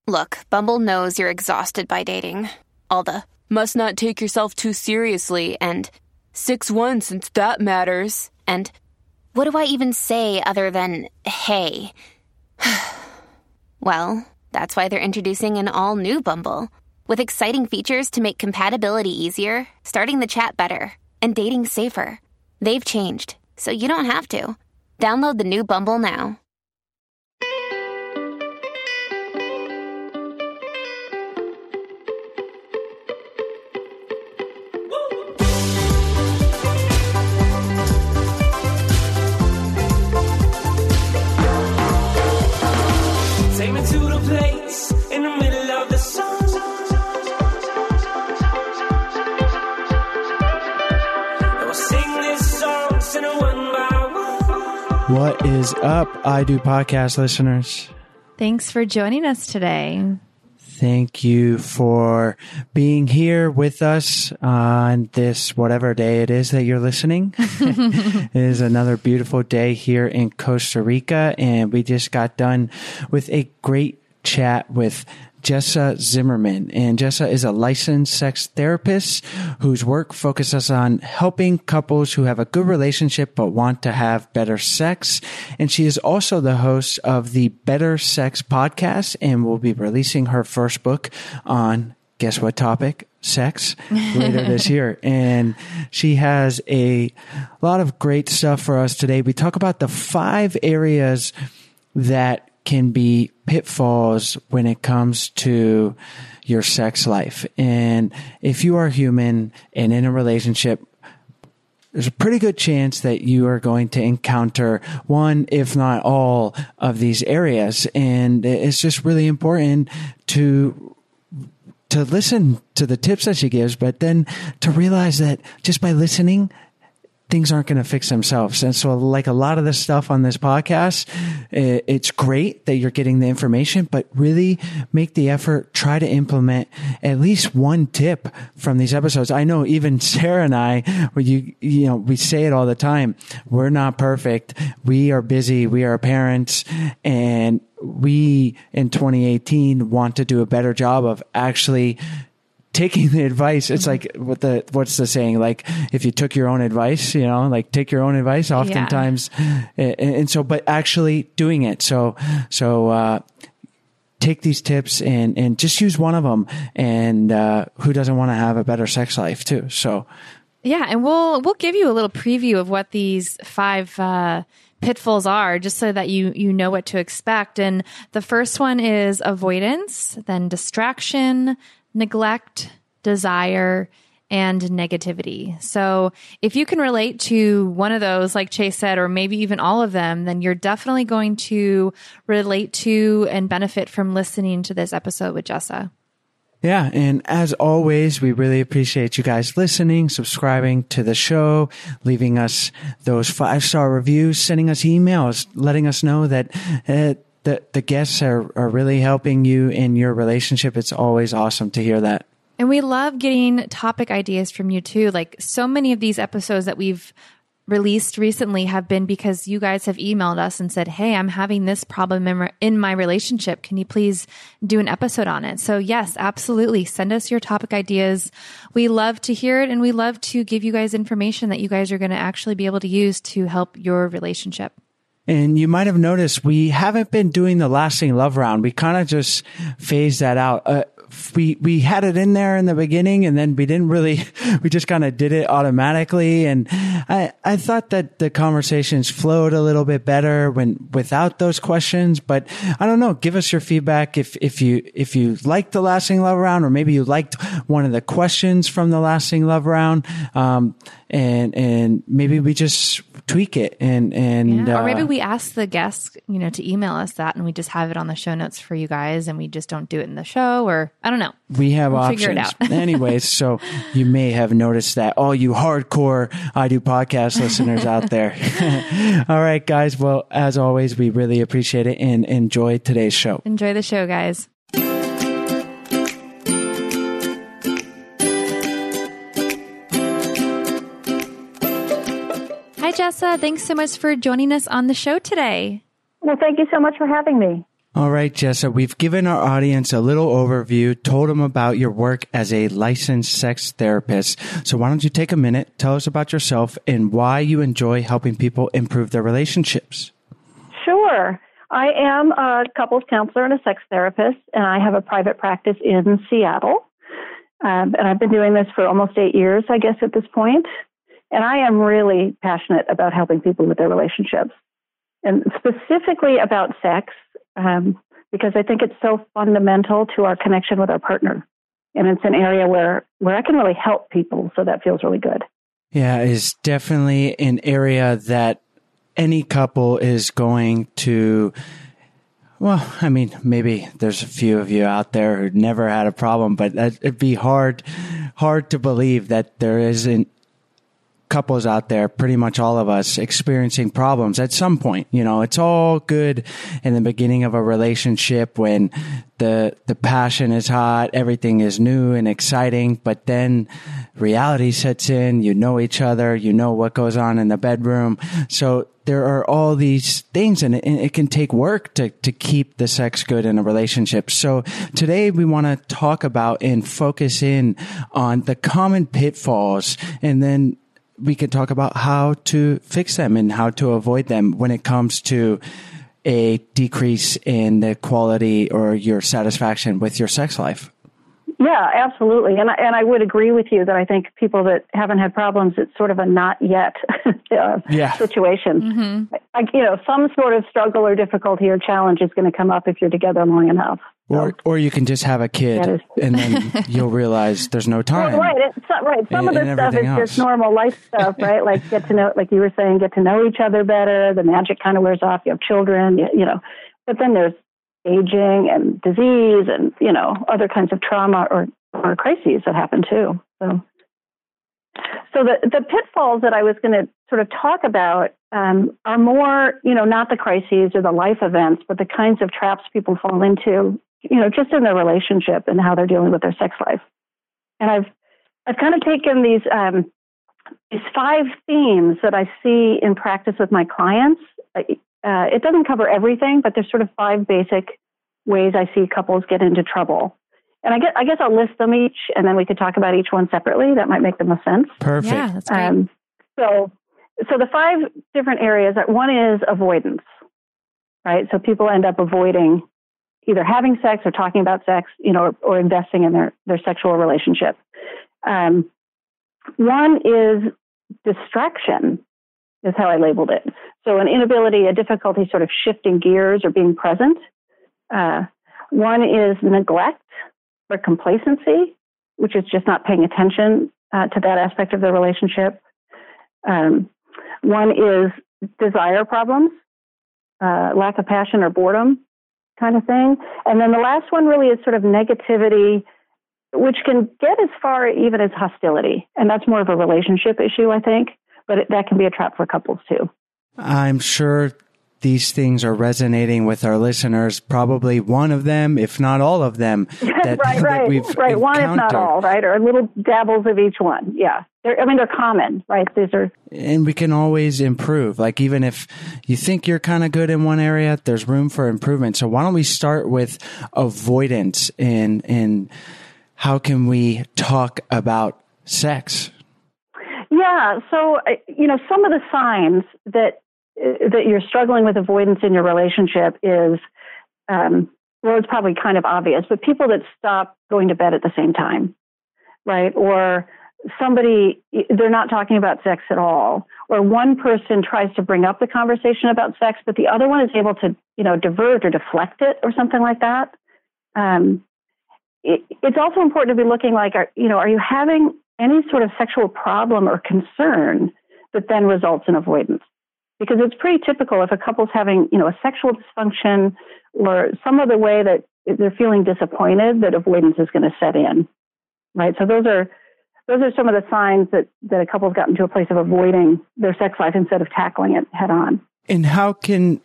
Look, Bumble knows you're exhausted by dating. All the, must not take yourself too seriously, and 6'1" since that matters. And what do I even say other than, hey? Well, that's why they're introducing an all-new Bumble, with exciting features to make compatibility easier, starting the chat better, and dating safer. They've changed, so you don't have to. Download the new Bumble now. Take me to the place in the middle of the sun. And we'll sing this song, sing it one by one. What is up, I Do Podcast listeners? Thanks for joining us today. Thank you for being here with us on this whatever day it is that you're listening. It is another beautiful day here in Costa Rica, and we just got done with a great chat with Jessa Zimmerman. And Jessa is a licensed sex therapist whose work focuses on helping couples who have a good relationship but want to have better sex. And she is also the host of the Better Sex podcast and will be releasing her first book on, guess what topic? Sex later this year. And she has a lot of great stuff for us today. We talk about the 5 areas that can be pitfalls when it comes to your sex life. And if you are human and in a relationship, there's a pretty good chance that you are going to encounter one, if not all, of these areas. And it's just really important to listen to the tips that she gives, but then to realize that just by listening, things aren't going to fix themselves. And so like a lot of the stuff on this podcast, it's great that you're getting the information, but really make the effort, try to implement at least one tip from these episodes. I know even Sarah and I, we say it all the time. We're not perfect. We are busy. We are parents, and we in 2018 want to do a better job of actually taking the advice. It's like what's the saying? Like if you took your own advice, like take your own advice oftentimes. Yeah. And so, but actually doing it. So take these tips and just use one of them. And, who doesn't want to have a better sex life too? So. Yeah. And we'll give you a little preview of what these 5, pitfalls are, just so that you know what to expect. And the first one is avoidance, then distraction, neglect, desire, and negativity. So if you can relate to one of those, like Chase said, or maybe even all of them, then you're definitely going to relate to and benefit from listening to this episode with Jessa. Yeah. And as always, we really appreciate you guys listening, subscribing to the show, leaving us those 5-star reviews, sending us emails, letting us know that, the guests are really helping you in your relationship. It's always awesome to hear that. And we love getting topic ideas from you too. Like so many of these episodes that we've released recently have been because you guys have emailed us and said, hey, I'm having this problem in my relationship. Can you please do an episode on it? So yes, absolutely. Send us your topic ideas. We love to hear it, and we love to give you guys information that you guys are going to actually be able to use to help your relationship. And you might have noticed we haven't been doing the lasting love round. We kind of just phased that out. We had it in there in the beginning, and then we just kind of did it automatically. And I thought that the conversations flowed a little bit better without those questions, but I don't know. Give us your feedback if you liked the lasting love round, or maybe you liked one of the questions from the lasting love round. And maybe we just tweak it and or maybe we ask the guests, to email us that, and we just have it on the show notes for you guys, and we just don't do it in the show, or I don't know. We have options. Figure it out. Anyways, so you may have noticed that, all you hardcore I Do podcast listeners out there. All right, guys. Well, as always, we really appreciate it and enjoy today's show. Enjoy the show, guys. Hi, Jessa. Thanks so much for joining us on the show today. Well, thank you so much for having me. All right, Jessa, we've given our audience a little overview, told them about your work as a licensed sex therapist. So why don't you take a minute, tell us about yourself and why you enjoy helping people improve their relationships? Sure. I am a couples counselor and a sex therapist, and I have a private practice in Seattle. And I've been doing this for almost 8 years, I guess, at this point. And I am really passionate about helping people with their relationships, and specifically about sex. Because I think it's so fundamental to our connection with our partner. And it's an area where I can really help people. So that feels really good. Yeah, it's definitely an area that any couple is going to, well, I mean, maybe there's a few of you out there who never had a problem, but it'd be hard to believe that there isn't couples out there, pretty much all of us, experiencing problems at some point. You know, it's all good in the beginning of a relationship when the passion is hot, everything is new and exciting, but then reality sets in, you know each other, you know what goes on in the bedroom. So there are all these things, and it can take work to keep the sex good in a relationship. So today we want to talk about and focus in on the common pitfalls, and then we could talk about how to fix them and how to avoid them when it comes to a decrease in the quality or your satisfaction with your sex life. Yeah, absolutely. And I would agree with you that I think people that haven't had problems, it's sort of a not yet situation. Mm-hmm. Some sort of struggle or difficulty or challenge is going to come up if you're together long enough. Or you can just have a kid and then you'll realize there's no time. Well, right. Some of the stuff is just normal life stuff, right? Like like you were saying, get to know each other better. The magic kind of wears off. You have children, but then there's aging and disease and, other kinds of trauma or crises that happen too. So the pitfalls that I was going to sort of talk about are more, not the crises or the life events, but the kinds of traps people fall into, just in their relationship and how they're dealing with their sex life. And I've kind of taken these 5 themes that I see in practice with my clients. It doesn't cover everything, but there's sort of 5 basic ways I see couples get into trouble. And I guess I'll list them each, and then we could talk about each one separately. That might make the most sense. Perfect. Yeah, that's great. So the 5 different areas. One is avoidance, right? So people end up avoiding either having sex or talking about sex, or investing in their sexual relationship. One is distraction, is how I labeled it. So an inability, a difficulty sort of shifting gears or being present. One is neglect or complacency, which is just not paying attention to that aspect of the relationship. One is desire problems, lack of passion or boredom kind of thing. And then the last one really is sort of negativity, which can get as far even as hostility. And that's more of a relationship issue, I think, but that can be a trap for couples too. I'm sure these things are resonating with our listeners, probably one of them, if not all of them, that we've encountered. One, if not all, right? Or little dabbles of each one. Yeah. They're common, right? And we can always improve. Like, even if you think you're kind of good in one area, there's room for improvement. So why don't we start with avoidance and how can we talk about sex? Yeah. So, some of the signs that you're struggling with avoidance in your relationship is, it's probably kind of obvious, but people that stop going to bed at the same time, right? Or they're not talking about sex at all. Or one person tries to bring up the conversation about sex, but the other one is able to, divert or deflect it or something like that. It's also important to be looking like, are you having any sort of sexual problem or concern that then results in avoidance? Because it's pretty typical if a couple's having, a sexual dysfunction or some other way that they're feeling disappointed, that avoidance is going to set in, right? So those are some of the signs that a couple's gotten to a place of avoiding their sex life instead of tackling it head on. And how can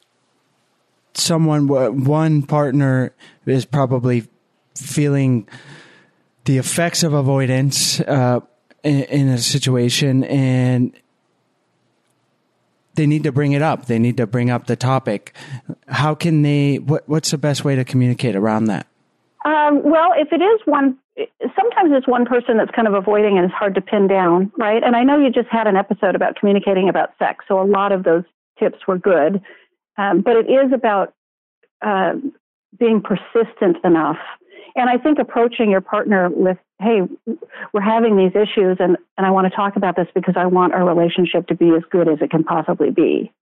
one partner is probably feeling the effects of avoidance in a situation, and they need to bring it up. They need to bring up the topic. How can they, what's the best way to communicate around that? Well, if it is sometimes it's one person that's kind of avoiding and it's hard to pin down, right? And I know you just had an episode about communicating about sex, so a lot of those tips were good. But it is about being persistent enough. And I think approaching your partner with, hey, we're having these issues and I want to talk about this because I want our relationship to be as good as it can possibly be.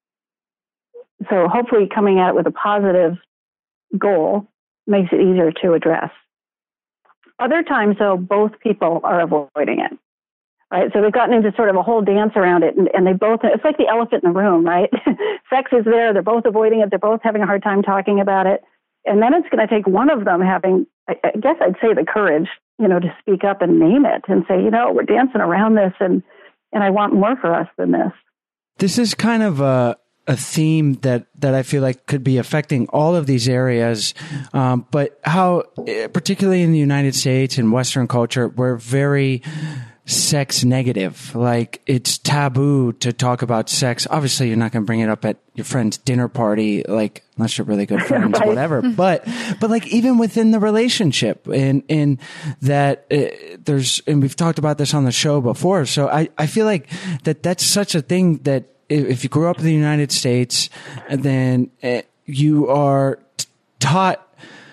So hopefully coming at it with a positive goal makes it easier to address. Other times, though, both people are avoiding it, right? So they've gotten into sort of a whole dance around it, and they both, it's like the elephant in the room, right? Sex is there, they're both avoiding it, they're both having a hard time talking about it. And then it's going to take one of them having, I guess I'd say the courage, to speak up and name it and say, we're dancing around this and I want more for us than this. This is kind of a theme that I feel like could be affecting all of these areas. But how, particularly in the United States and Western culture, we're very sex negative. Like, it's taboo to talk about sex. Obviously, you're not going to bring it up at your friend's dinner party, like, unless you're really good friends, right. Whatever. But like, even within the relationship, in that and we've talked about this on the show before. So I feel like that's such a thing that if you grew up in the United States, then you are taught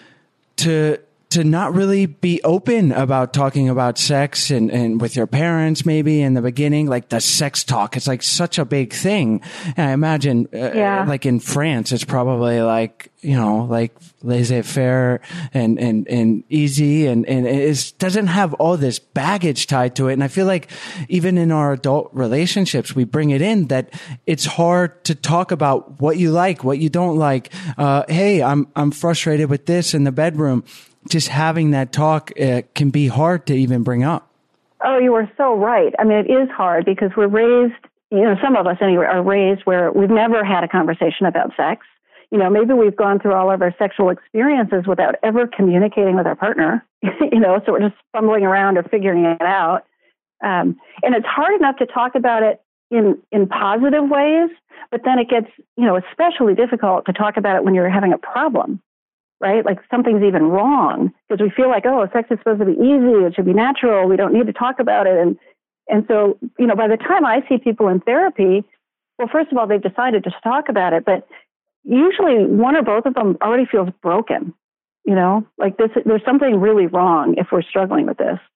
to not really be open about talking about sex and with your parents, maybe in the beginning, like the sex talk. It's like such a big thing. And I imagine like in France, it's probably like, like laissez-faire and easy and it doesn't have all this baggage tied to it. And I feel like even in our adult relationships, we bring it in that it's hard to talk about what you like, what you don't like. Hey, I'm frustrated with this in the bedroom. Just having that talk can be hard to even bring up. Oh, you are so right. I mean, it is hard because we're raised, some of us anyway, are raised where we've never had a conversation about sex. Maybe we've gone through all of our sexual experiences without ever communicating with our partner, so we're just fumbling around or figuring it out. And it's hard enough to talk about it in positive ways, but then it gets, especially difficult to talk about it when you're having a problem. Right? Like something's even wrong because we feel like, sex is supposed to be easy. It should be natural. We don't need to talk about it. And so, by the time I see people in therapy, well, first of all, they've decided to talk about it, but usually one or both of them already feels broken, like there's something really wrong if we're struggling with this.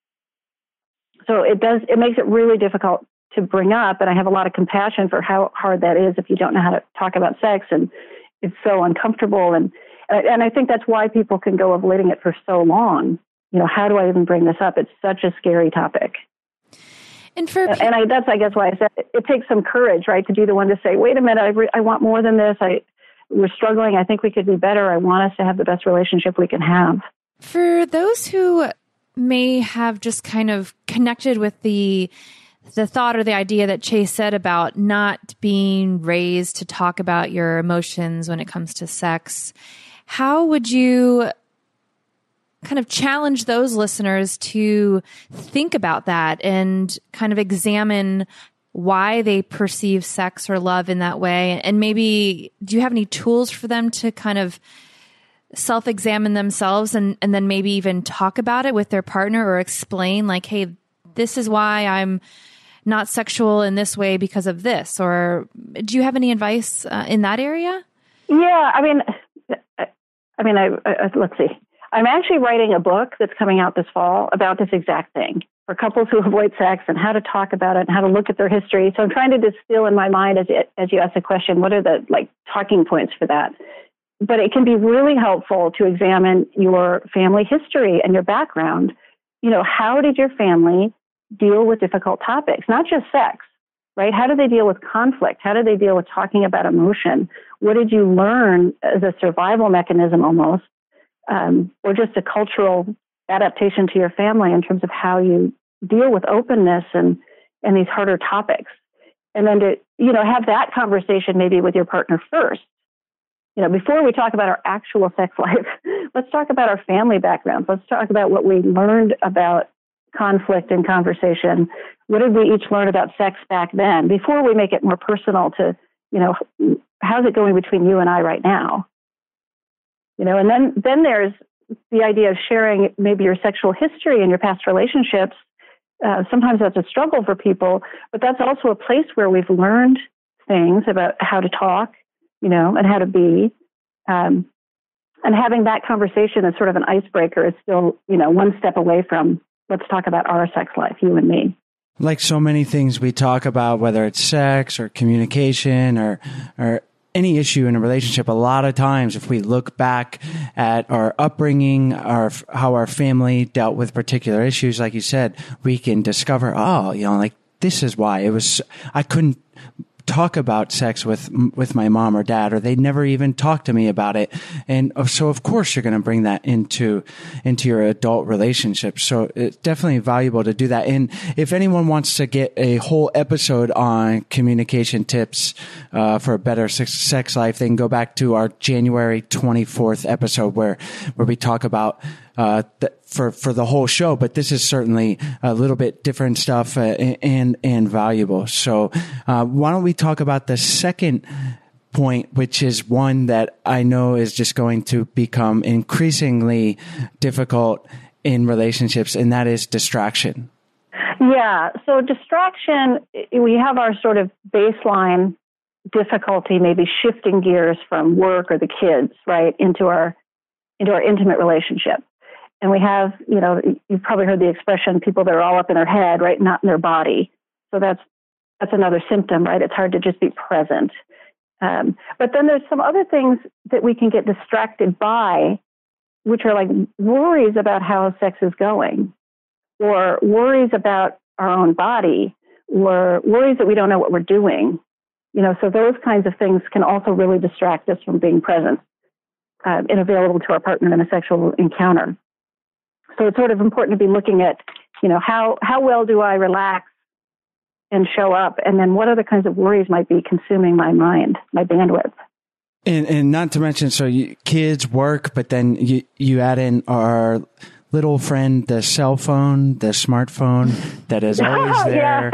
So it makes it really difficult to bring up. And I have a lot of compassion for how hard that is if you don't know how to talk about sex and it's so uncomfortable. And I think that's why people can go avoiding it for so long. How do I even bring this up? It's such a scary topic. That's, I guess, why I said it takes some courage, right, to be the one to say, wait a minute, I want more than this. We're struggling. I think we could be better. I want us to have the best relationship we can have. For those who may have just kind of connected with the thought or the idea that Chase said about not being raised to talk about your emotions when it comes to sex, how would you kind of challenge those listeners to think about that and kind of examine why they perceive sex or love in that way? And maybe, do you have any tools for them to kind of self-examine themselves and then maybe even talk about it with their partner or explain like, hey, this is why I'm not sexual in this way because of this? Or do you have any advice in that area? Yeah, I mean, let's see. I'm actually writing a book that's coming out this fall about this exact thing for couples who avoid sex and how to talk about it and how to look at their history. So I'm trying to distill in my mind as you ask the question, what are the talking points for that? But it can be really helpful to examine your family history and your background. How did your family deal with difficult topics, not just sex, right? How do they deal with conflict? How do they deal with talking about emotion? What did you learn as a survival mechanism almost, or just a cultural adaptation to your family in terms of how you deal with openness and these harder topics? And then to, have that conversation maybe with your partner first. Before we talk about our actual sex life, let's talk about our family backgrounds. Let's talk about what we learned about conflict and conversation. What did we each learn about sex back then before we make it more personal to how's it going between you and I right now? And then there's the idea of sharing maybe your sexual history and your past relationships. Sometimes that's a struggle for people, but that's also a place where we've learned things about how to talk, and how to be. And having that conversation as sort of an icebreaker is still, one step away from, let's talk about our sex life, you and me. Like so many things we talk about, whether it's sex or communication or any issue in a relationship, a lot of times if we look back at our upbringing, how our family dealt with particular issues, like you said, we can discover, like this is why I couldn't talk about sex with my mom or dad, or they never even talked to me about it. And so of course you're going to bring that into your adult relationship. So it's definitely valuable to do that. And if anyone wants to get a whole episode on communication tips for a better sex life, they can go back to our January 24th episode where we talk about for the whole show, but this is certainly a little bit different stuff and valuable. So why don't we talk about the second point, which is one that I know is just going to become increasingly difficult in relationships, and that is distraction. Yeah. So distraction, we have our sort of baseline difficulty, maybe shifting gears from work or the kids, right, into our intimate relationship. And we have, you've probably heard the expression, people that are all up in their head, right, not in their body. So that's another symptom, right? It's hard to just be present. But then there's some other things that we can get distracted by, which are like worries about how sex is going, or worries about our own body, or worries that we don't know what we're doing. So those kinds of things can also really distract us from being present and available to our partner in a sexual encounter. So it's sort of important to be looking at, how well do I relax and show up? And then what other kinds of worries might be consuming my mind, my bandwidth? And not to mention, so kids work, but then you add in our little friend, the cell phone, the smartphone that is always there.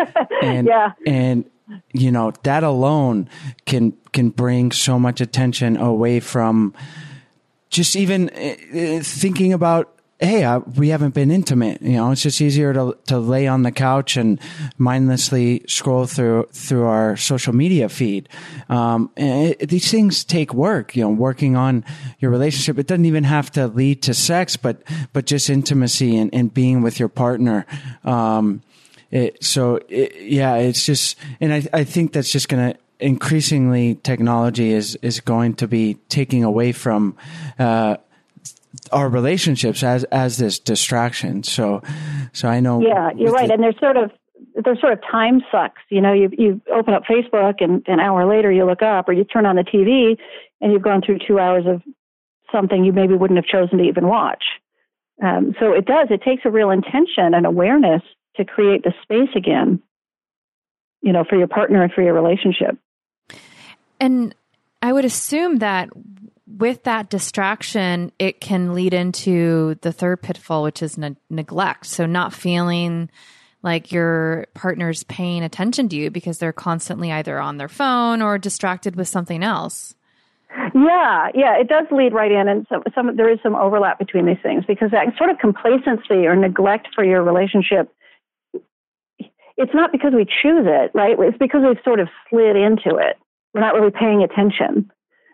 And that alone can bring so much attention away from just even thinking about, hey, we haven't been intimate. It's just easier to lay on the couch and mindlessly scroll through our social media feed. And these things take work, working on your relationship. It doesn't even have to lead to sex, but just intimacy and being with your partner. It's just, and I think that's just going to increasingly technology is going to be taking away from, our relationships as this distraction. So I know. Yeah, you're right. And there's sort of time sucks. You open up Facebook and an hour later you look up, or you turn on the TV and you've gone through 2 hours of something you maybe wouldn't have chosen to even watch. So it takes a real intention and awareness to create the space again, for your partner and for your relationship. And I would assume that with that distraction, it can lead into the third pitfall, which is neglect. So not feeling like your partner's paying attention to you because they're constantly either on their phone or distracted with something else. Yeah, it does lead right in. And there is some overlap between these things, because that sort of complacency or neglect for your relationship, it's not because we choose it, right? It's because we've sort of slid into it. We're not really paying attention.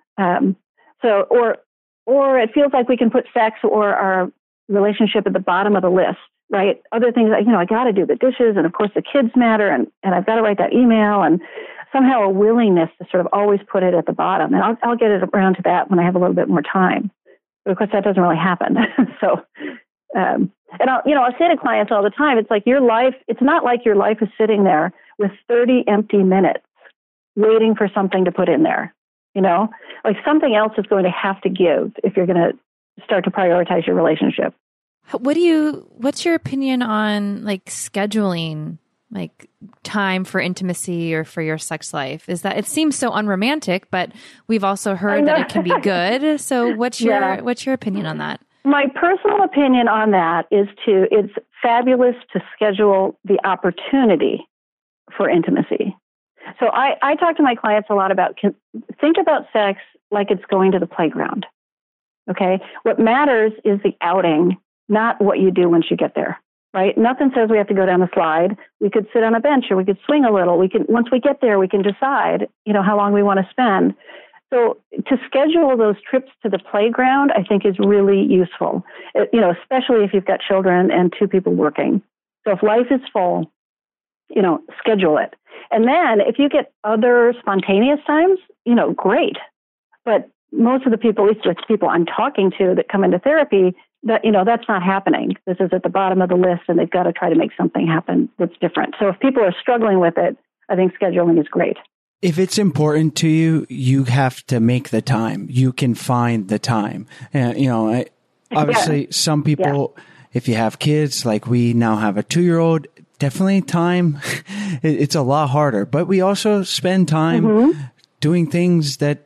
Or it feels like we can put sex or our relationship at the bottom of the list, right? Other things like, I got to do the dishes, and of course the kids matter, and I've got to write that email, and somehow a willingness to sort of always put it at the bottom. And I'll get it around to that when I have a little bit more time. But of course that doesn't really happen. So, and I'll say to clients all the time, it's like it's not like your life is sitting there with 30 empty minutes waiting for something to put in there. Like something else is going to have to give if you're going to start to prioritize your relationship. What's your opinion on like scheduling, like time for intimacy or for your sex life? Is that, it seems so unromantic, but we've also heard that it can be good. So what's your opinion on that? My personal opinion on that is it's fabulous to schedule the opportunity for intimacy. So I talk to my clients a lot about, think about sex like it's going to the playground. Okay. What matters is the outing, not what you do once you get there, right? Nothing says we have to go down the slide. We could sit on a bench or we could swing a little. Once we get there, we can decide, how long we want to spend. So to schedule those trips to the playground, I think is really useful, especially if you've got children and two people working. So if life is full, schedule it. And then if you get other spontaneous times, great. But most of the people, at least with people I'm talking to that come into therapy, that's not happening. This is at the bottom of the list and they've got to try to make something happen that's different. So if people are struggling with it, I think scheduling is great. If it's important to you, you have to make the time. You can find the time. Obviously, some people, if you have kids, like we now have a 2-year-old, definitely time. It's a lot harder. But we also spend time doing things that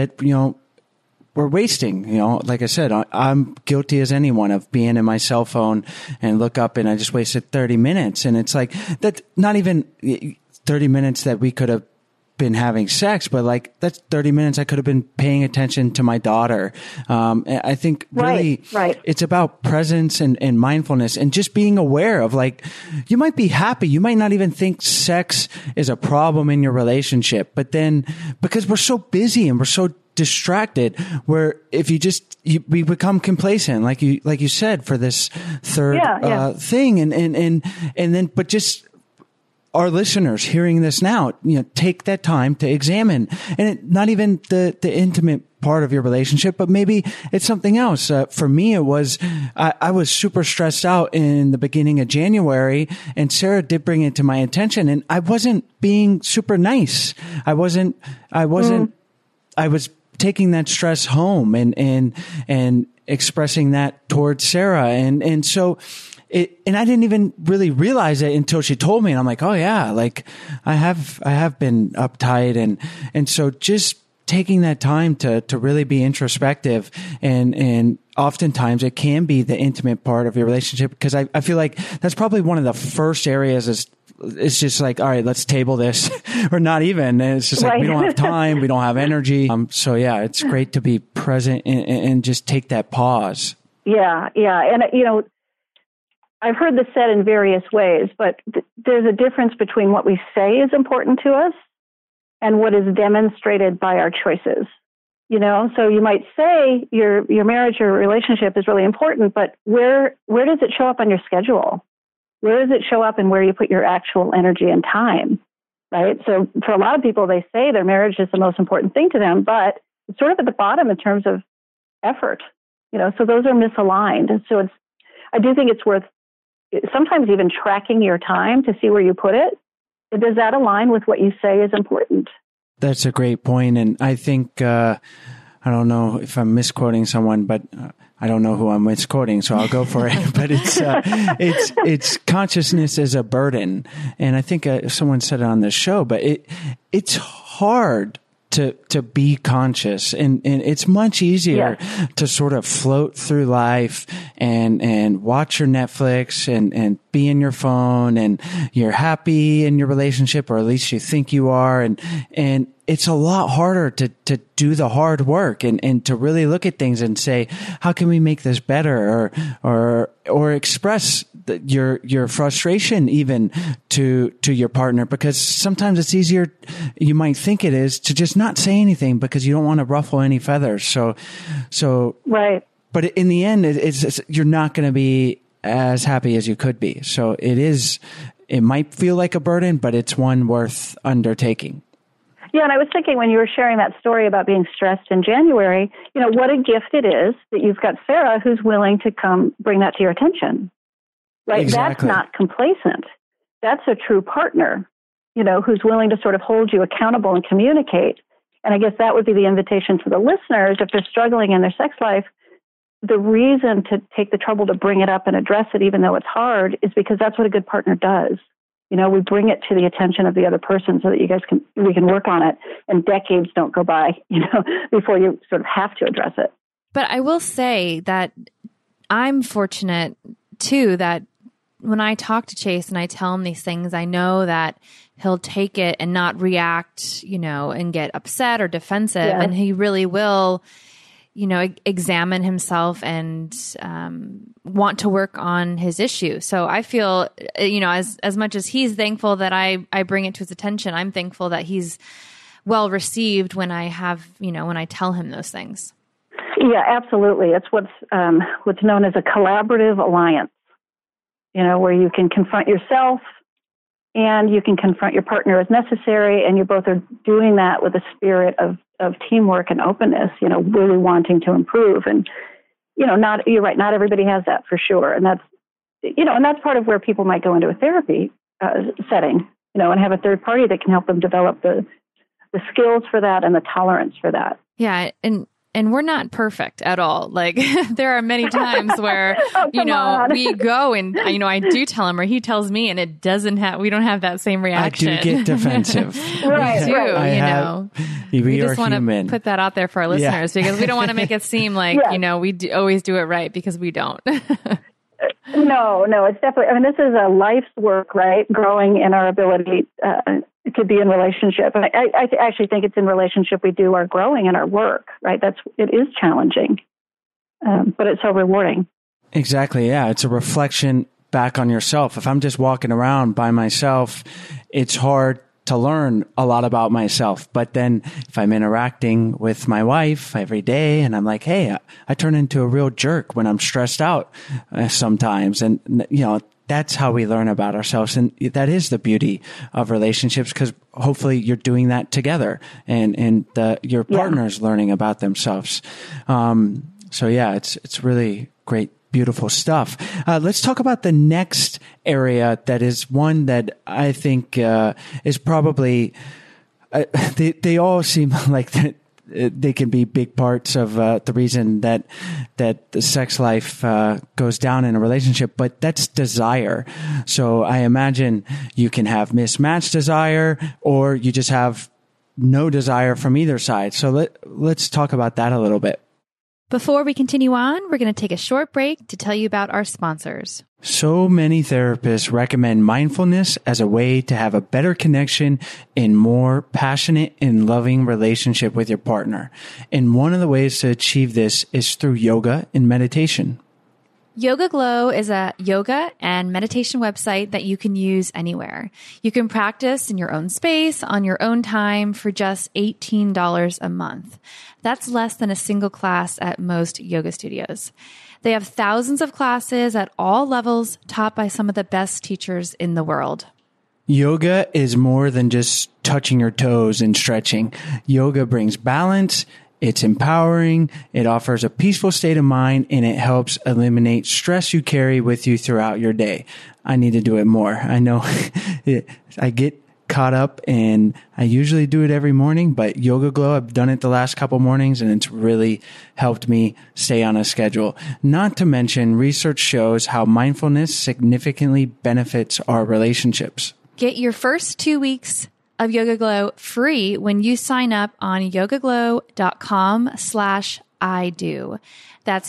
we're wasting. Like I said, I'm guilty as anyone of being in my cell phone and look up and I just wasted 30 minutes. And it's like, that's not even 30 minutes that we could have been having sex, but like that's 30 minutes I could have been paying attention to my daughter. I think really it's about presence and mindfulness and just being aware of, like, you might be happy. You might not even think sex is a problem in your relationship, but then because we're so busy and we're so distracted, where if we become complacent, like you said, for this third thing. And then, but just, our listeners hearing this now, take that time to examine, and not even the intimate part of your relationship, but maybe it's something else. For me, it was, I was super stressed out in the beginning of January, and Sarah did bring it to my attention, and I wasn't being super nice. I was taking that stress home and expressing that towards Sarah. And so, and I didn't even really realize it until she told me, and I'm like, oh yeah, like I have been uptight. And so just taking that time to really be introspective, and oftentimes it can be the intimate part of your relationship, because I feel like that's probably one of the first areas it's just like, all right, let's table this, or not even. And it's just like, we don't have time, we don't have energy. So yeah, it's great to be present and just take that pause. Yeah. And I've heard this said in various ways, but there's a difference between what we say is important to us and what is demonstrated by our choices. So you might say your marriage or relationship is really important, but where does it show up on your schedule? Where does it show up in where you put your actual energy and time, right? So for a lot of people, they say their marriage is the most important thing to them, but it's sort of at the bottom in terms of effort, so those are misaligned. And so I do think it's worth sometimes even tracking your time to see where you put it. Does that align with what you say is important? That's a great point. And I think, I don't know if I'm misquoting someone, but I don't know who I'm misquoting, so I'll go for it. But it's consciousness as a burden. And I think someone said it on the show, but it's hard to be conscious, and it's much easier to sort of float through life and watch your Netflix and be in your phone, and you're happy in your relationship, or at least you think you are, and it's a lot harder to do the hard work and to really look at things and say, how can we make this better, or express your frustration even to your partner, because sometimes it's easier, you might think it is, to just not say anything because you don't want to ruffle any feathers. So right. But in the end, it's you're not going to be as happy as you could be. So it might feel like a burden, but it's one worth undertaking. Yeah, and I was thinking when you were sharing that story about being stressed in January, what a gift it is that you've got Sarah who's willing to come bring that to your attention. Right? Exactly. That's not complacent. That's a true partner, who's willing to sort of hold you accountable and communicate. And I guess that would be the invitation to the listeners, if they're struggling in their sex life. The reason to take the trouble to bring it up and address it, even though it's hard, is because that's what a good partner does. We bring it to the attention of the other person so that we can work on it, and decades don't go by, before you sort of have to address it. But I will say that I'm fortunate too, that when I talk to Chase and I tell him these things, I know that he'll take it and not react, and get upset or defensive. Yeah. And he really will, examine himself and want to work on his issue. So I feel, as much as he's thankful that I bring it to his attention, I'm thankful that he's well received when I have, when I tell him those things. Yeah, absolutely. It's what's known as a collaborative alliance, where you can confront yourself and you can confront your partner as necessary, and you both are doing that with a spirit of teamwork and openness, really wanting to improve. And, you're right, not everybody has that for sure. And that's, and that's part of where people might go into a therapy setting, and have a third party that can help them develop the skills for that and the tolerance for that. Yeah. And we're not perfect at all. Like there are many times where, we go and, I do tell him or he tells me and we don't have that same reaction. I do get defensive. Right. We do, we just want to put that out there for our listeners because we don't want to make it seem like, we always do it right because we don't. No, it's definitely, this is a life's work, right? Growing in our ability to be in relationship. And I actually think it's in relationship we do our growing in our work, right? It is challenging, but it's so rewarding. Exactly. Yeah. It's a reflection back on yourself. If I'm just walking around by myself, it's hard to learn a lot about myself. But then if I'm interacting with my wife every day and I'm like, hey, I turn into a real jerk when I'm stressed out sometimes. And, that's how we learn about ourselves. And that is the beauty of relationships, because hopefully you're doing that together and your partner's learning about themselves. So yeah, it's really great, beautiful stuff. Let's talk about the next area that is one that I think is probably, they all seem like that. They can be big parts of the reason that the sex life goes down in a relationship, but that's desire. So I imagine you can have mismatched desire, or you just have no desire from either side. So let's talk about that a little bit. Before we continue on, we're going to take a short break to tell you about our sponsors. So many therapists recommend mindfulness as a way to have a better connection and more passionate and loving relationship with your partner. And one of the ways to achieve this is through yoga and meditation. Yoga Glow is a yoga and meditation website that you can use anywhere. You can practice in your own space, on your own time for just $18 a month. That's less than a single class at most yoga studios. They have thousands of classes at all levels taught by some of the best teachers in the world. Yoga is more than just touching your toes and stretching. Yoga brings balance. It's empowering, it offers a peaceful state of mind, and it helps eliminate stress you carry with you throughout your day. I need to do it more. I know I get caught up, and I usually do it every morning, but Yoga Glow, I've done it the last couple mornings, and it's really helped me stay on a schedule. Not to mention, research shows how mindfulness significantly benefits our relationships. Get your first 2 weeks of Yoga Glow free when you sign up on yogaglow.com/IDO. That's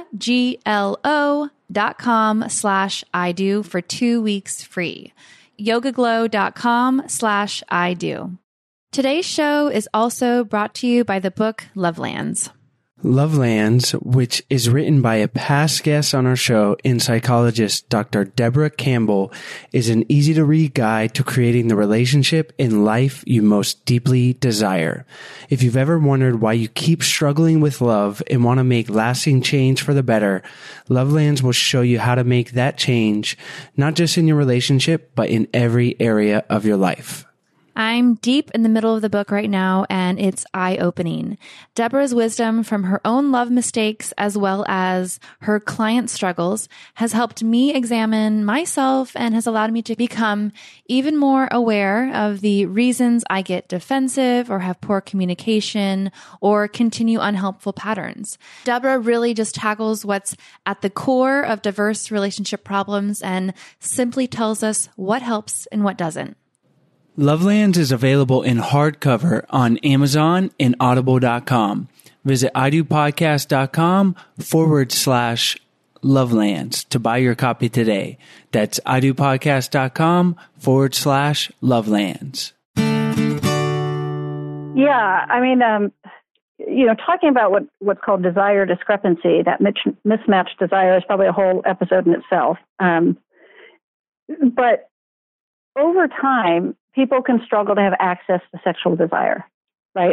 yogaglo.com/IDO for 2 weeks free. yogaglow.com/IDO. Today's show is also brought to you by the book Lovelands. Lovelands, which is written by a past guest on our show and psychologist Dr. Deborah Campbell, is an easy-to-read guide to creating the relationship in life you most deeply desire. If you've ever wondered why you keep struggling with love and want to make lasting change for the better, Lovelands will show you how to make that change, not just in your relationship, but in every area of your life. I'm deep in the middle of the book right now, and it's eye-opening. Deborah's wisdom from her own love mistakes as well as her client struggles has helped me examine myself and has allowed me to become even more aware of the reasons I get defensive or have poor communication or continue unhelpful patterns. Deborah really just tackles what's at the core of diverse relationship problems and simply tells us what helps and what doesn't. Lovelands is available in hardcover on Amazon and Audible.com. Visit idopodcast.com/Lovelands Lovelands to buy your copy today. That's idopodcast.com/Lovelands. Yeah, I mean, talking about what's called desire discrepancy, that mismatched desire is probably a whole episode in itself. But over time, people can struggle to have access to sexual desire, right?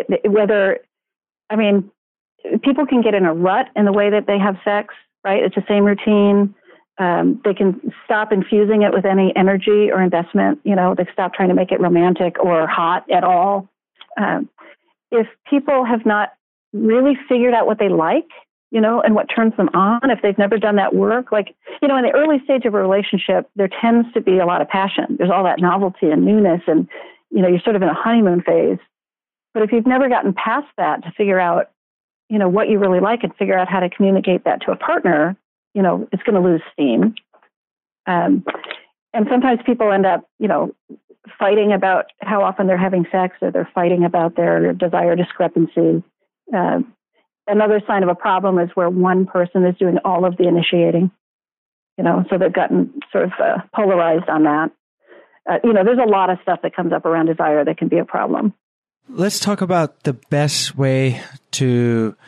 People can get in a rut in the way that they have sex, right? It's the same routine. They can stop infusing it with any energy or investment. They stop trying to make it romantic or hot at all. If people have not really figured out what they like, and what turns them on, if they've never done that work, in the early stage of a relationship, there tends to be a lot of passion. There's all that novelty and newness, and, you're sort of in a honeymoon phase. But if you've never gotten past that to figure out, what you really like and figure out how to communicate that to a partner, it's going to lose steam. And sometimes people end up, fighting about how often they're having sex, or they're fighting about their desire discrepancy. Another sign of a problem is where one person is doing all of the initiating, so they've gotten sort of polarized on that. There's a lot of stuff that comes up around desire that can be a problem. Let's talk about the best way to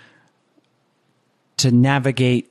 navigate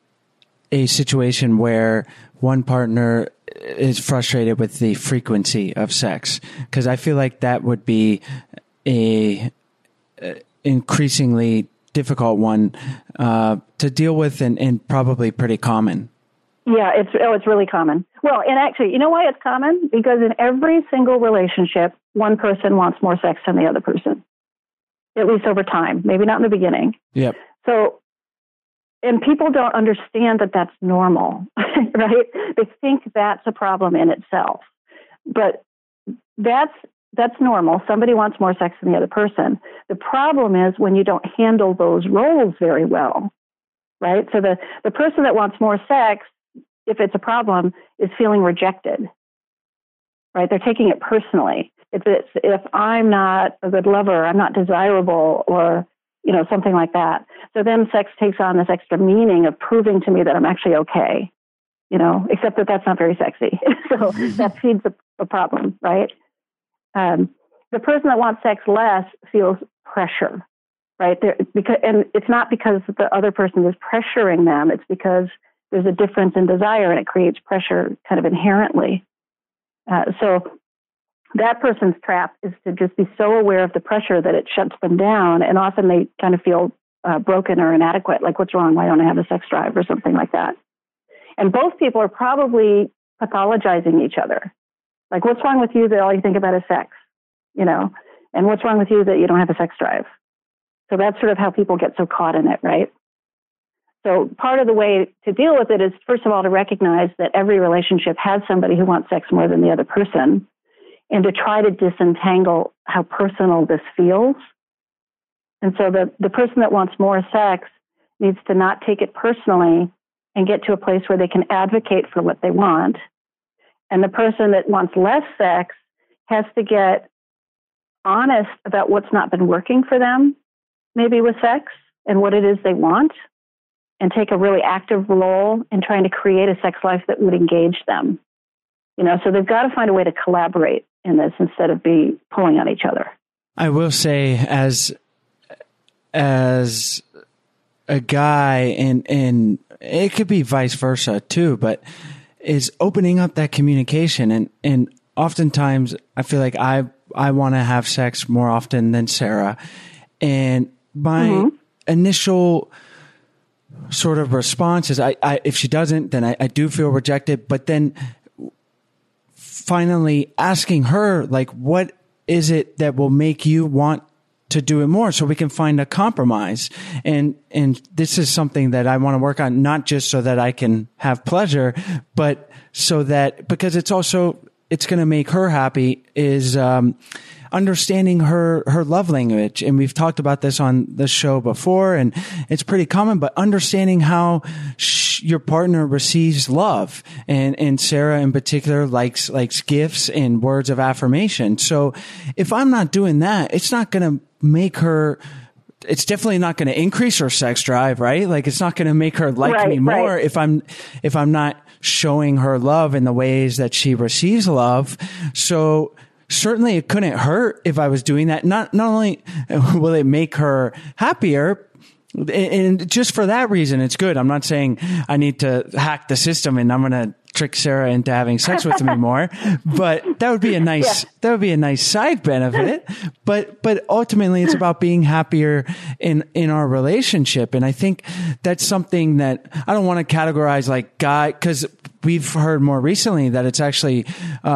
a situation where one partner is frustrated with the frequency of sex, because I feel like that would be a increasingly difficult one to deal with, and probably pretty common. Yeah, it's really common. Well, and actually, you know why it's common? Because in every single relationship, one person wants more sex than the other person, at least over time. Maybe not in the beginning. Yep. So, and people don't understand that that's normal, right? They think that's a problem in itself, but that's normal. Somebody wants more sex than the other person. The problem is when you don't handle those roles very well, right? So the person that wants more sex, if it's a problem, is feeling rejected, right? They're taking it personally. If I'm not a good lover, I'm not desirable, or, something like that. So then sex takes on this extra meaning of proving to me that I'm actually okay, except that that's not very sexy. So that feeds a problem, right? The person that wants sex less feels pressure, right? And it's not because the other person is pressuring them. It's because there's a difference in desire, and it creates pressure kind of inherently. So that person's trap is to just be so aware of the pressure that it shuts them down, and often they kind of feel broken or inadequate, like, what's wrong? Why don't I have a sex drive, or something like that? And both people are probably pathologizing each other. Like, what's wrong with you that all you think about is sex, and what's wrong with you that you don't have a sex drive? So that's sort of how people get so caught in it, right? So part of the way to deal with it is, first of all, to recognize that every relationship has somebody who wants sex more than the other person, and to try to disentangle how personal this feels. And so the person that wants more sex needs to not take it personally and get to a place where they can advocate for what they want. And the person that wants less sex has to get honest about what's not been working for them, maybe with sex, and what it is they want, and take a really active role in trying to create a sex life that would engage them. So they've got to find a way to collaborate in this instead of be pulling on each other. I will say, as a guy, and it could be vice versa too, but is opening up that communication. And oftentimes I feel like I want to have sex more often than Sarah. And my initial sort of response is, if she doesn't, then I do feel rejected. But then finally asking her, like, what is it that will make you want to do it more, so we can find a compromise? And this is something that I want to work on, not just so that I can have pleasure, but so that, because it's going to make her happy, is understanding her love language. And we've talked about this on the show before, and it's pretty common, but understanding how your partner receives love. And Sarah in particular likes gifts and words of affirmation. So if I'm not doing that, it's not going to make her it's definitely not going to increase her sex drive, right? Like it's not going to make her like me more if I'm not showing her love in the ways that she receives love. So certainly it couldn't hurt if I was doing that. Not only will it make her happier, and just for that reason, it's good. I'm not saying I need to hack the system and I'm going to trick Sarah into having sex with me more, but that would be a nice, that would be a nice side benefit. But ultimately it's about being happier in our relationship. And I think that's something that I don't want to categorize like guy, cause we've heard more recently that it's actually,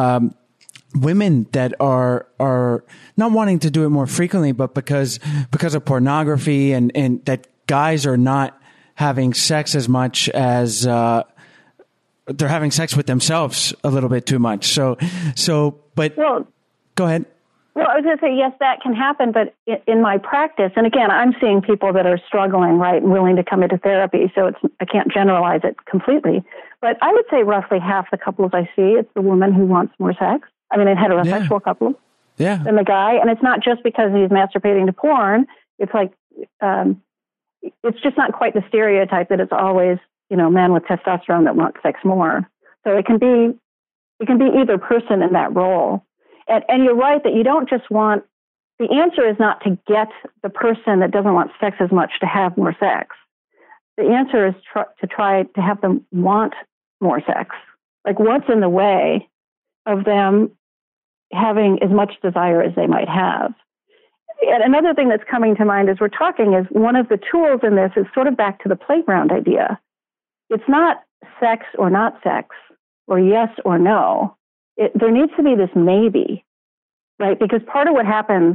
women that are not wanting to do it more frequently, but because of pornography and that guys are not having sex as much as, they're having sex with themselves a little bit too much. But go ahead. Well, I was going to say, yes, that can happen. But in my practice, and again, I'm seeing people that are struggling, right, and willing to come into therapy. So I can't generalize it completely. But I would say roughly half the couples I see, it's the woman who wants more sex. I mean, a heterosexual couple. Yeah. Than the guy. And it's not just because he's masturbating to porn. It's like, it's just not quite the stereotype that it's always, men with testosterone that want sex more. So it can be either person in that role. And you're right that you don't just want, the answer is not to get the person that doesn't want sex as much to have more sex. The answer is to try to have them want more sex. Like what's in the way of them having as much desire as they might have. And another thing that's coming to mind as we're talking is one of the tools in this is sort of back to the playground idea. It's not sex or not sex, or yes or no. There needs to be this maybe, right? Because part of what happens,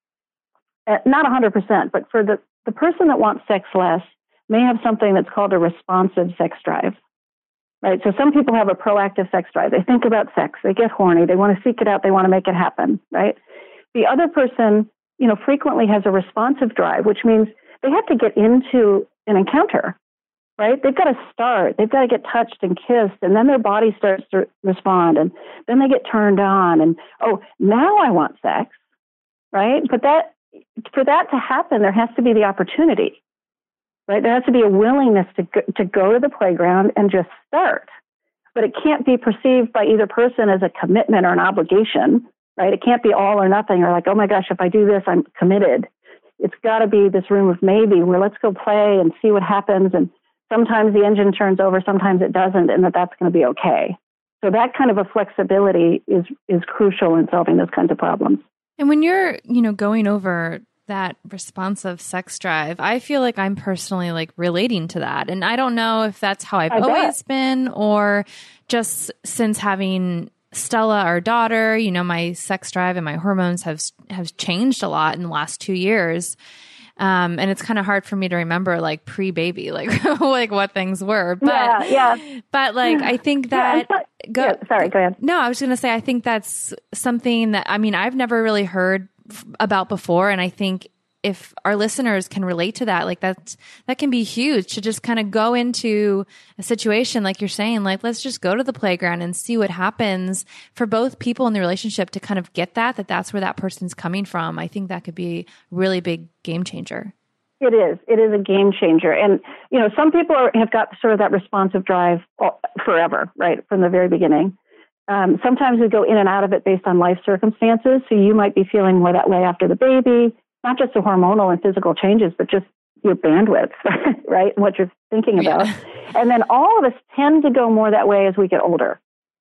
not 100%, but for the person that wants sex less may have something that's called a responsive sex drive, right? So some people have a proactive sex drive. They think about sex. They get horny. They want to seek it out. They want to make it happen, right? The other person, frequently has a responsive drive, which means they have to get into an encounter, right? They've got to start. They've got to get touched and kissed, and then their body starts to respond, and then they get turned on, and, oh, now I want sex, right? But for that to happen, there has to be the opportunity, right? There has to be a willingness to go to the playground and just start. But it can't be perceived by either person as a commitment or an obligation, right? It can't be all or nothing, or like, oh my gosh, if I do this, I'm committed. It's got to be this room of maybe, where let's go play and see what happens. And sometimes the engine turns over, sometimes it doesn't, and that's going to be okay. So that kind of a flexibility is crucial in solving those kinds of problems. And when you're, going over that responsive sex drive, I feel like I'm personally like relating to that. And I don't know if that's how I've always been, or just since having Stella, our daughter, my sex drive and my hormones have changed a lot in the last 2 years. And it's kind of hard for me to remember like pre-baby, like like what things were. But but like I think that sorry, go ahead. No, I was going to say I think that's something that I've never really heard about before, and I think if our listeners can relate to that, like that can be huge to just kind of go into a situation like you're saying, like let's just go to the playground and see what happens for both people in the relationship to kind of get that's where that person's coming from. I think that could be a really big game changer. It is. It is a game changer. And, some people have got sort of that responsive drive forever, right, from the very beginning. Sometimes we go in and out of it based on life circumstances. So you might be feeling more that way after the baby, not just the hormonal and physical changes, but just your bandwidth, right? What you're thinking about. Yeah. And then all of us tend to go more that way as we get older.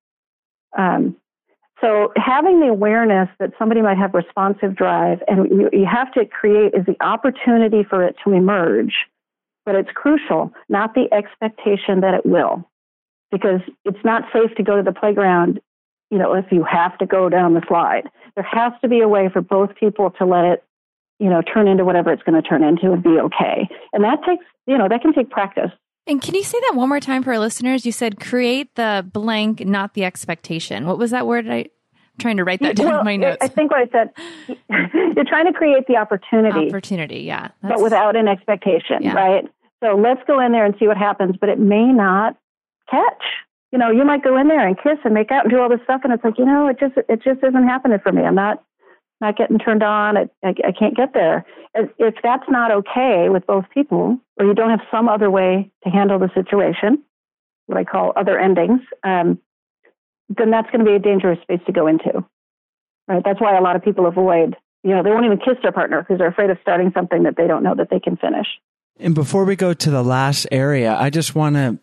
So having the awareness that somebody might have responsive drive, and you have to create is the opportunity for it to emerge, but it's crucial, not the expectation that it will, because it's not safe to go to the playground, if you have to go down the slide. There has to be a way for both people to let it, turn into whatever it's going to turn into and be okay. And that takes, that can take practice. And can you say that one more time for our listeners? You said create the blank, not the expectation. What was that word? I'm trying to write that down in my notes. I think what I said, you're trying to create the opportunity. Opportunity, yeah. But without an expectation, right? So let's go in there and see what happens, but it may not catch. You might go in there and kiss and make out and do all this stuff, and it's like, it just isn't happening for me. I'm not not getting turned on. I can't get there. If that's not okay with both people, or you don't have some other way to handle the situation, what I call other endings, then that's going to be a dangerous space to go into. Right? That's why a lot of people avoid, they won't even kiss their partner because they're afraid of starting something that they don't know that they can finish. And before we go to the last area, I just want to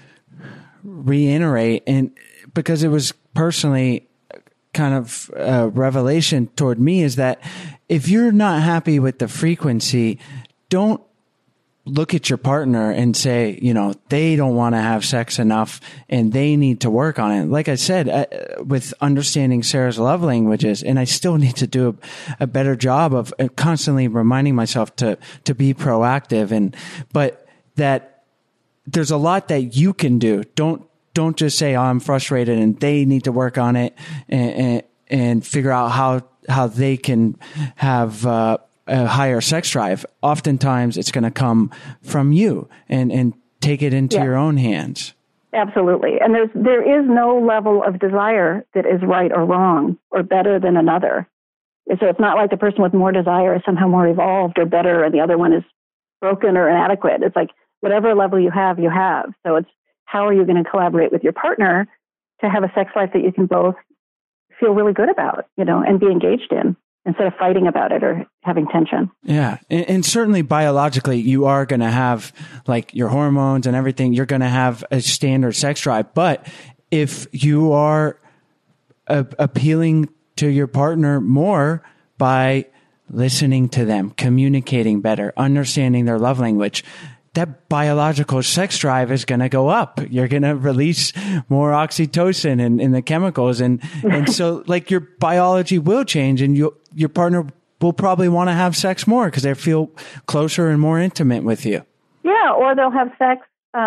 reiterate, and because it was personally kind of a revelation toward me, is that if you're not happy with the frequency, don't look at your partner and say, they don't want to have sex enough and they need to work on it. Like I said, with understanding Sarah's love languages, and I still need to do a better job of constantly reminding myself to be proactive, but that there's a lot that you can do. Don't just say, I'm frustrated and they need to work on it and figure out how they can have a higher sex drive. Oftentimes it's going to come from you and take it into your own hands. Absolutely. And there is no level of desire that is right or wrong or better than another. So it's not like the person with more desire is somehow more evolved or better and the other one is broken or inadequate. It's like whatever level you have. So it's how are you going to collaborate with your partner to have a sex life that you can both feel really good about, and be engaged in, instead of fighting about it or having tension. Yeah. And certainly biologically, you are going to have like your hormones and everything. You're going to have a standard sex drive. But if you are appealing to your partner more by listening to them, communicating better, understanding their love language, that biological sex drive is going to go up. You're going to release more oxytocin and the chemicals. And so like your biology will change and your partner will probably want to have sex more because they feel closer and more intimate with you. Yeah. Or they'll have sex,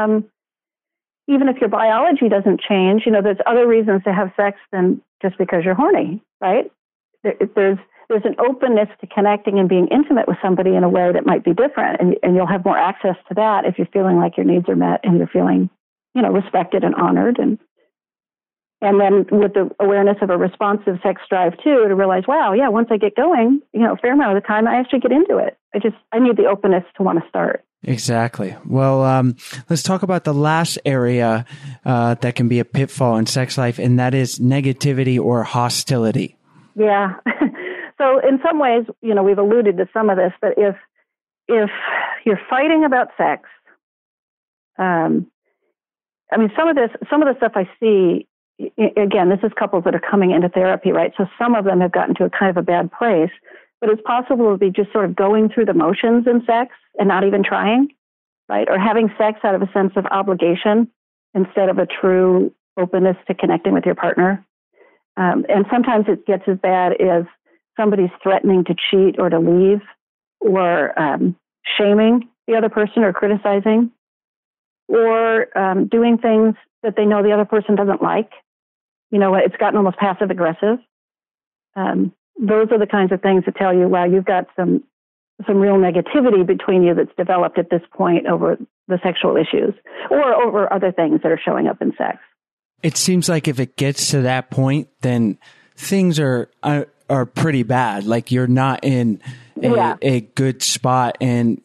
even if your biology doesn't change. There's other reasons to have sex than just because you're horny, right? There's an openness to connecting and being intimate with somebody in a way that might be different. And you'll have more access to that if you're feeling like your needs are met and you're feeling, respected and honored. And then with the awareness of a responsive sex drive too, to realize, wow, yeah, once I get going, a fair amount of the time I actually get into it. I need the openness to want to start. Exactly. Well, let's talk about the last area that can be a pitfall in sex life, and that is negativity or hostility. Yeah. So in some ways, we've alluded to some of this, but if you're fighting about sex, some of the stuff I see, again, this is couples that are coming into therapy, right? So some of them have gotten to a kind of a bad place, but it's possible to be just sort of going through the motions in sex and not even trying, right? Or having sex out of a sense of obligation instead of a true openness to connecting with your partner. And sometimes it gets as bad as somebody's threatening to cheat or to leave, or shaming the other person or criticizing, or doing things that they know the other person doesn't like. It's gotten almost passive aggressive. Those are the kinds of things that tell you, wow, you've got some real negativity between you that's developed at this point over the sexual issues or over other things that are showing up in sex. It seems like if it gets to that point, then things are pretty bad. Like you're not in a good spot. And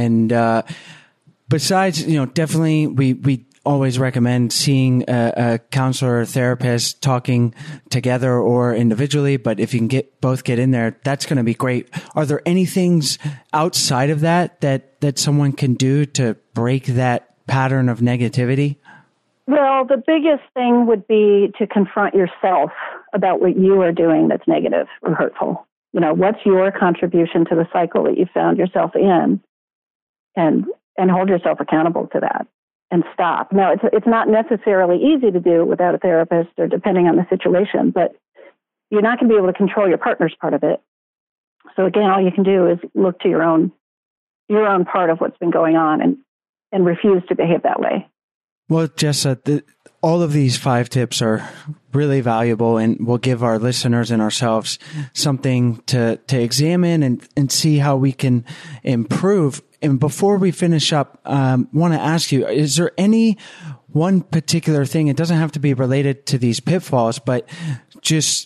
besides, definitely we always recommend seeing a counselor or therapist, talking together or individually. But if you can both get in there, that's going to be great. Are there any things outside of that someone can do to break that pattern of negativity? Well, the biggest thing would be to confront yourself about what you are doing that's negative or hurtful. What's your contribution to the cycle that you found yourself in, and hold yourself accountable to that and stop. Now, it's not necessarily easy to do without a therapist or depending on the situation, but you're not going to be able to control your partner's part of it. So again, all you can do is look to your own part of what's been going on and refuse to behave that way. Well, Jessa, all of these 5 tips are really valuable and will give our listeners and ourselves something to examine and see how we can improve. And before we finish up, want to ask you, is there any one particular thing, it doesn't have to be related to these pitfalls, but just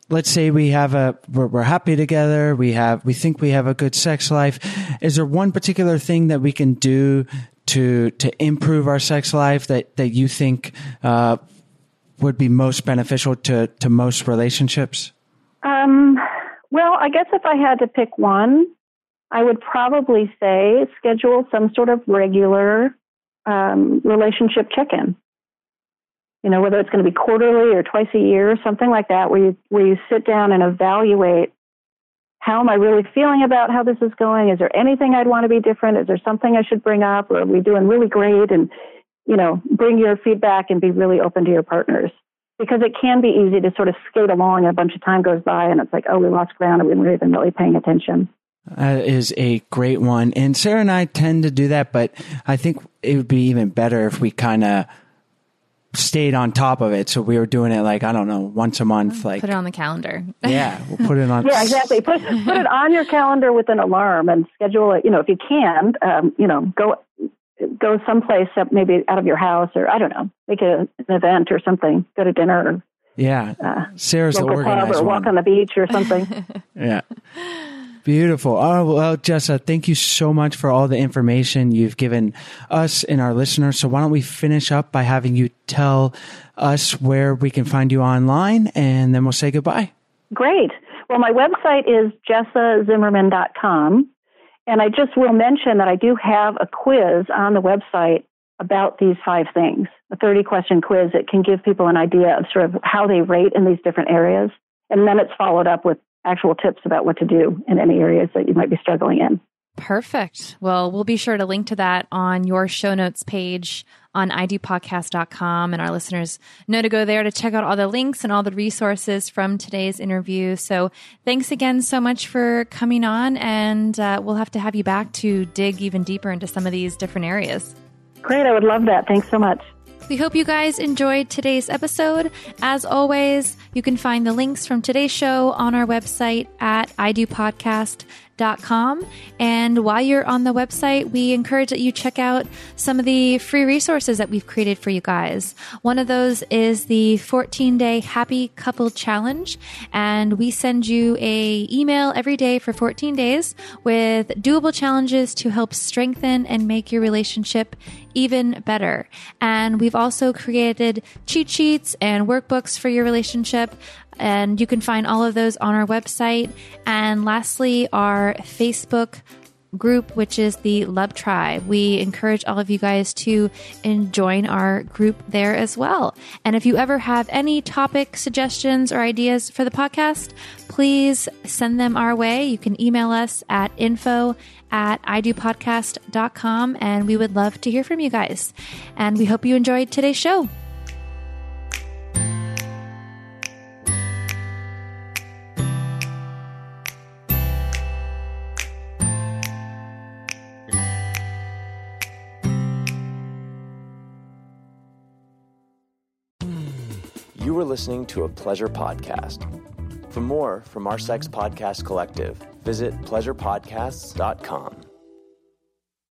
let's say we're happy together. We think we have a good sex life. Is there one particular thing that we can do to improve our sex life that you think would be most beneficial to most relationships? Well, I guess if I had to pick one, I would probably say schedule some sort of regular relationship check-in. Whether it's going to be quarterly or twice a year, something like that, where you sit down and evaluate, how am I really feeling about how this is going? Is there anything I'd want to be different? Is there something I should bring up? Or are we doing really great? And, bring your feedback and be really open to your partners. Because it can be easy to sort of skate along and a bunch of time goes by and it's like, oh, we lost ground and we weren't even really paying attention. That is a great one. And Sarah and I tend to do that, but I think it would be even better if we kind of stayed on top of it. So we were doing it like, I don't know, once a month. Like, put it on the calendar. Yeah, we'll put it on. Yeah, exactly. Put it on your calendar with an alarm and schedule it. If you can, go someplace maybe out of your house, or I don't know, make it an event or something. Go to dinner. Or, yeah, Sarah's the organized or walk on the beach or something. Yeah. Beautiful. Oh, well, Jessa, thank you so much for all the information you've given us and our listeners. So why don't we finish up by having you tell us where we can find you online, and then we'll say goodbye. Great. Well, my website is jessazimmerman.com. And I just will mention that I do have a quiz on the website about these 5 things, a 30-question quiz that can give people an idea of sort of how they rate in these different areas. And then it's followed up with actual tips about what to do in any areas that you might be struggling in. Perfect. Well, we'll be sure to link to that on your show notes page on idopodcast.com, and our listeners know to go there to check out all the links and all the resources from today's interview. So thanks again so much for coming on, and we'll have to have you back to dig even deeper into some of these different areas. Great. I would love that. Thanks so much. We hope you guys enjoyed today's episode. As always, you can find the links from today's show on our website at idopodcast.com. And while you're on the website, we encourage that you check out some of the free resources that we've created for you guys. One of those is the 14-day Happy Couple Challenge. And we send you an email every day for 14 days with doable challenges to help strengthen and make your relationship even better. And we've also created cheat sheets and workbooks for your relationship, and you can find all of those on our website. And lastly, our Facebook group, which is the Love Tribe. We encourage all of you guys to join our group there as well. And if you ever have any topic suggestions or ideas for the podcast, please send them our way. You can email us at info@idopodcast.com, and we would love to hear from you guys. And we hope you enjoyed today's show. You were listening to a Pleasure Podcast. For more from our Sex Podcast Collective, visit pleasurepodcasts.com.